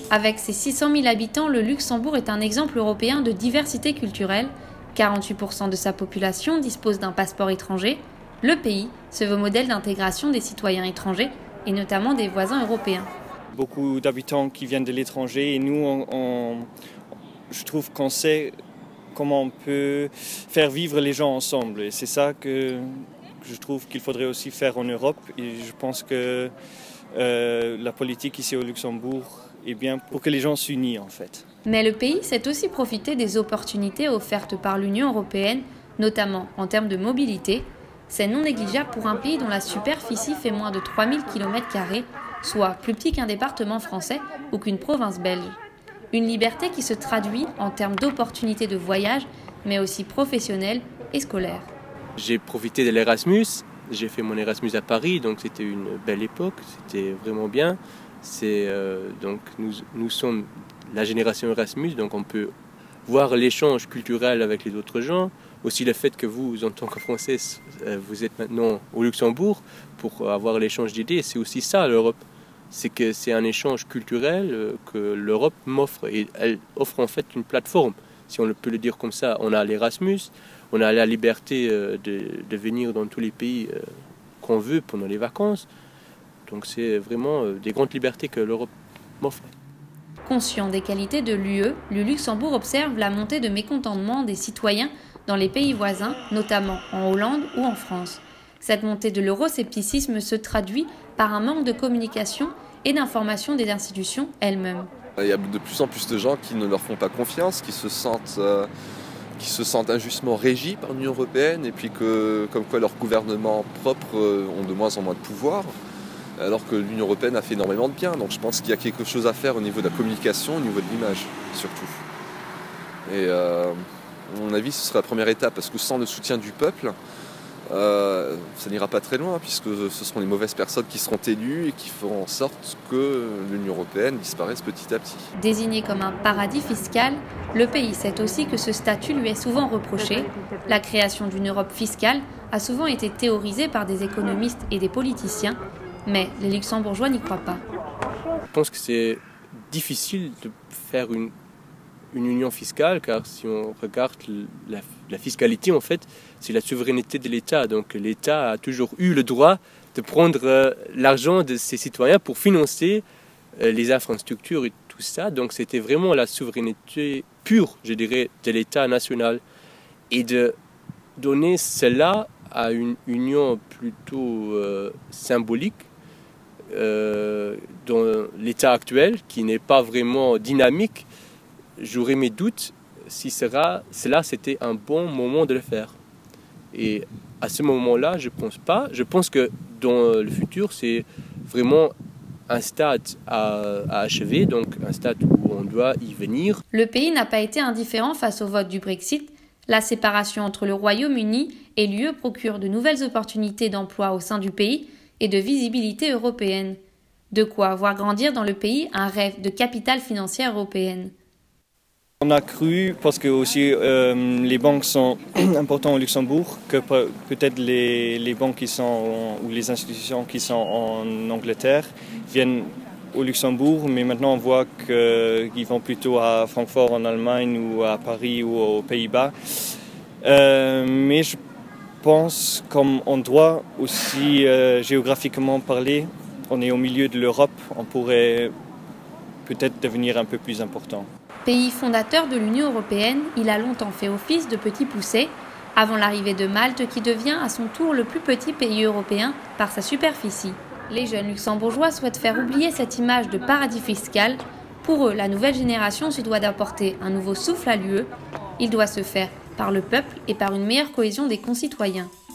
Avec ses 600 000 habitants, le Luxembourg est un exemple européen de diversité culturelle. 48% de sa population dispose d'un passeport étranger. Le pays se veut modèle d'intégration des citoyens étrangers et notamment des voisins européens. Beaucoup d'habitants qui viennent de l'étranger et nous, je trouve qu'on sait comment on peut faire vivre les gens ensemble. Et c'est ça que je trouve qu'il faudrait aussi faire en Europe. Et je pense que la politique ici au Luxembourg est bien pour que les gens s'unissent en fait. Mais le pays sait aussi profiter des opportunités offertes par l'Union européenne, notamment en termes de mobilité. C'est non négligeable pour un pays dont la superficie fait moins de 3000 km², soit plus petit qu'un département français ou qu'une province belge. Une liberté qui se traduit en termes d'opportunités de voyage, mais aussi professionnelles et scolaires. J'ai profité de l'Erasmus, j'ai fait mon Erasmus à Paris, donc c'était une belle époque, c'était vraiment bien. Donc nous sommes la génération Erasmus, donc on peut voir l'échange culturel avec les autres gens. Aussi le fait que vous, en tant que Français, vous êtes maintenant au Luxembourg pour avoir l'échange d'idées, c'est aussi ça l'Europe. C'est que c'est un échange culturel que l'Europe m'offre et elle offre en fait une plateforme, si on peut le dire comme ça. On a l'Erasmus, on a la liberté de venir dans tous les pays qu'on veut pendant les vacances. Donc c'est vraiment des grandes libertés que l'Europe m'offre. Conscient des qualités de l'UE, le Luxembourg observe la montée de mécontentement des citoyens dans les pays voisins, notamment en Hollande ou en France. Cette montée de l'euroscepticisme se traduit par un manque de communication et d'information des institutions elles-mêmes. Il y a de plus en plus de gens qui ne leur font pas confiance, qui se sentent injustement régis par l'Union européenne et puis comme quoi leurs gouvernements propres ont de moins en moins de pouvoir, alors que l'Union européenne a fait énormément de bien. Donc je pense qu'il y a quelque chose à faire au niveau de la communication, au niveau de l'image surtout. Et à mon avis, ce serait la première étape, parce que sans le soutien du peuple, ça n'ira pas très loin, puisque ce seront les mauvaises personnes qui seront élues et qui feront en sorte que l'Union européenne disparaisse petit à petit. Désigné comme un paradis fiscal, le pays sait aussi que ce statut lui est souvent reproché. La création d'une Europe fiscale a souvent été théorisée par des économistes et des politiciens, mais les Luxembourgeois n'y croient pas. Je pense que c'est difficile de faire une union fiscale, car si on regarde la fiscalité, en fait, c'est la souveraineté de l'État. Donc l'État a toujours eu le droit de prendre l'argent de ses citoyens pour financer les infrastructures et tout ça. Donc c'était vraiment la souveraineté pure, je dirais, de l'État national. Et de donner cela à une union plutôt symbolique, dans l'état actuel, qui n'est pas vraiment dynamique, j'aurais mes doutes si cela c'était un bon moment de le faire. Et à ce moment-là, je pense pas. Je pense que dans le futur, c'est vraiment un stade à achever, donc un stade où on doit y venir. Le pays n'a pas été indifférent face au vote du Brexit. La séparation entre le Royaume-Uni et l'UE procure de nouvelles opportunités d'emploi au sein du pays et de visibilité européenne. De quoi voir grandir dans le pays un rêve de capitale financière européenne. On a cru, parce que aussi les banques sont importantes au Luxembourg, que peut-être les banques ou les institutions qui sont en Angleterre viennent au Luxembourg, mais maintenant on voit qu'ils vont plutôt à Francfort en Allemagne ou à Paris ou aux Pays-Bas. Mais je pense, comme on doit aussi géographiquement parler, on est au milieu de l'Europe, on pourrait peut-être devenir un peu plus important. Pays fondateur de l'Union européenne, il a longtemps fait office de petit poucet, avant l'arrivée de Malte qui devient à son tour le plus petit pays européen par sa superficie. Les jeunes luxembourgeois souhaitent faire oublier cette image de paradis fiscal. Pour eux, la nouvelle génération se doit d'apporter un nouveau souffle à l'UE. Il doit se faire par le peuple et par une meilleure cohésion des concitoyens.